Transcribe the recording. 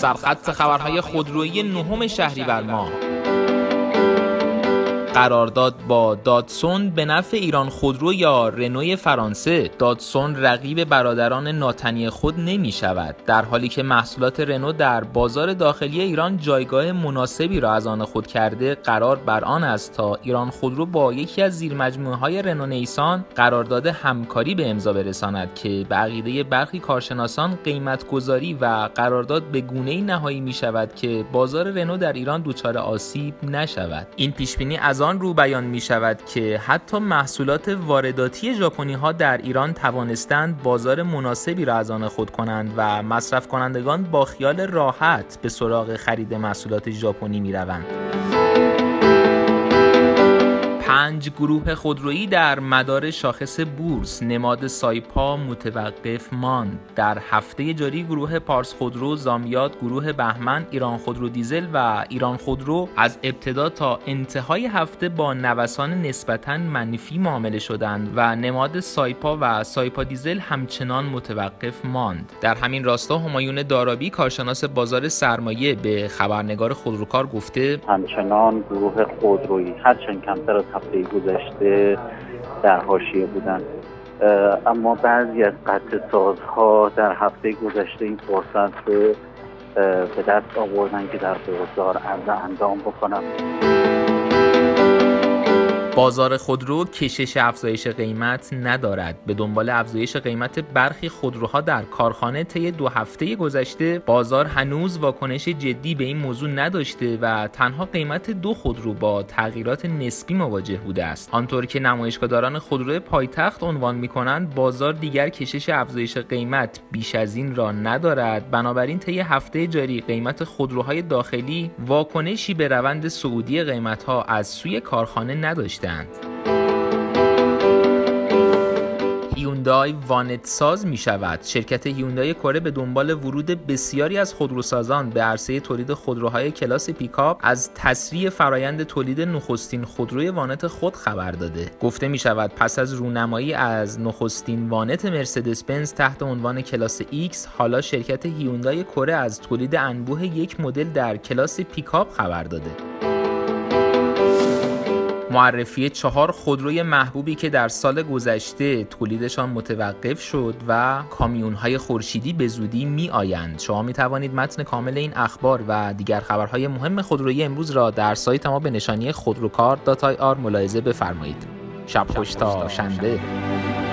در خط خبرهای خودرویی 9 شهریور ماه. قرارداد با داتسون به نفع ایران خودرو یا رنوی فرانسه. داتسون رقیب برادران ناتنی خود نمی شود، در حالی که محصولات رنو در بازار داخلی ایران جایگاه مناسبی را از آن خود کرده. قرار بر آن است تا ایران خودرو با یکی از زیرمجموعه‌های رنو نیسان قرارداد همکاری به امضا برساند که به عقیده برخی کارشناسان قیمت‌گذاری و قرارداد به گونه‌ای نهایی می شود که بازار رنو در ایران دچار آسیب نشود. این پیش‌بینی از آن رو بیان می شود که حتی محصولات وارداتی ژاپنی ها در ایران توانستند بازار مناسبی را از آن خود کنند و مصرف کنندگان با خیال راحت به سراغ خرید محصولات ژاپنی می روند. 5 گروه خودرویی در مدار شاخص بورس. نماد سایپا متوقف ماند. در هفته جاری گروه پارس خودرو، زامیات، گروه بهمن، ایران خودرو دیزل و ایران خودرو از ابتدا تا انتهای هفته با نوسان نسبتاً منفی معامله شدند و نماد سایپا و سایپا دیزل همچنان متوقف ماند. در همین راستا همایون دارابی، کارشناس بازار سرمایه، به خبرنگار خودروکار گفته همچنان گروه خودرویی هرچند کمتر از هفته گذشته در حاشیه بودند، اما بعضی از قطع سازها در هفته گذشته این فرصت رو به دست آوردن که در بازار عرضه اندام بکنن. بازار خودرو کشش افزایش قیمت ندارد. به دنبال افزایش قیمت برخی خودروها در کارخانه طی 2 هفته گذشته، بازار هنوز واکنش جدی به این موضوع نداشته و تنها قیمت 2 خودرو با تغییرات نسبی مواجه بوده است. آنطور که نمایشگاهداران خودرو پایتخت عنوان می‌کنند، بازار دیگر کشش افزایش قیمت بیش از این را ندارد. بنابراین طی هفته جاری قیمت خودروهای داخلی واکنشی به روند صعودی قیمت‌ها از سوی کارخانه نداشتند. هیوندای وانت ساز می شود. شرکت هیوندای کره به دنبال ورود بسیاری از خودروسازان به عرصه تولید خودروهای کلاس پیکاپ از تسریع فرایند تولید نخستین خودروی وانت خود خبر داده. گفته می شود پس از رونمایی از نخستین وانت مرسدس بنز تحت عنوان کلاس ایکس، حالا شرکت هیوندای کره از تولید انبوه یک مدل در کلاس پیکاپ خبر داده. معرفی 4 خودروی محبوبی که در سال گذشته تولیدشان متوقف شد و کامیون‌های خورشیدی به زودی می‌آیند. شما می‌توانید متن کامل این اخبار و دیگر خبرهای مهم خودرویی امروز را در سایت ما به نشانی خودروکار.ir ملاحظه بفرمایید. شب خوش تا شنبه.